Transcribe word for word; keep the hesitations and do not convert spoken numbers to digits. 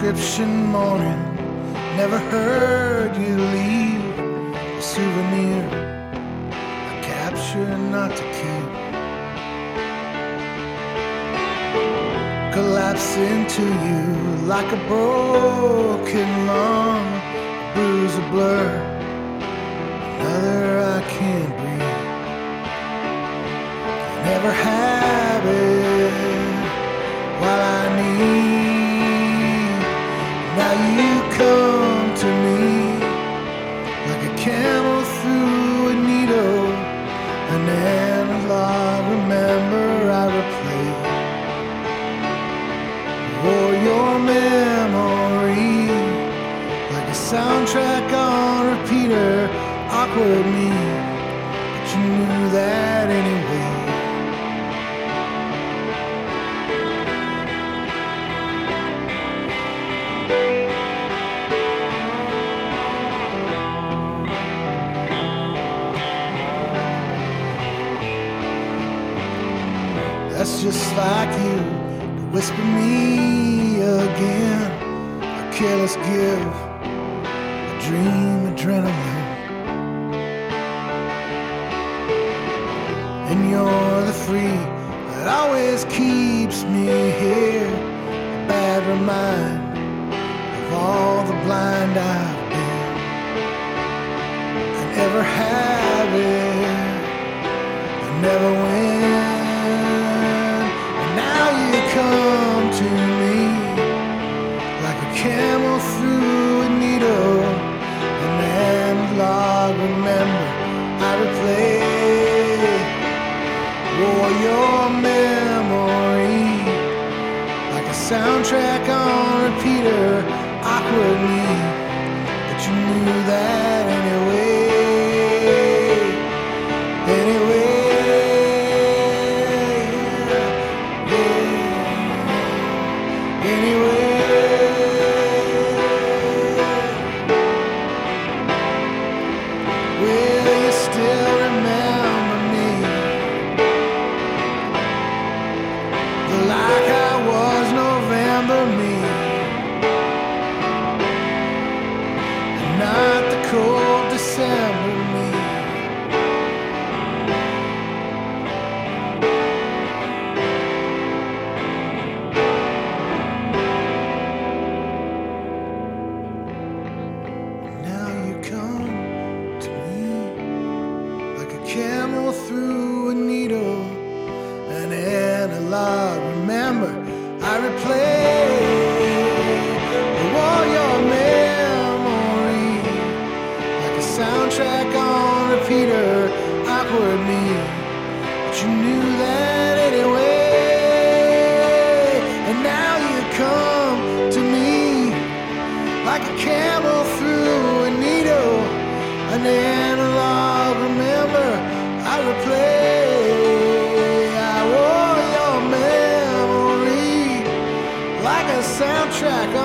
prescription morning. Never heard you leave a souvenir, a capture not to keep. Collapse into you like a broken lung, a bruise, a blur, another I can't breathe. Never have it while I need. Now you come to me like a camel through a needle, an analog. Remember I replay for your memory like a soundtrack on repeater. Awkward me, but you knew that anyway. That's just like you to whisper me again, a careless give, a dream adrenaline. And you're the free that always keeps me here, a bad reminder of all the blind I've been. I never have it, I never win. Come to me like a camel through a needle, an analog. Remember I replay for your memory like a soundtrack on repeater. Awkward me, but you knew that anyway. Anyway. Cold December me. Now you come to me like a camel through a needle, an analog. Remember I replay all your memory, soundtrack on repeater. Awkward me, but you knew that anyway. And now you come to me like a camel through a needle, an analog. Remember I replay. I wore your memory like a soundtrack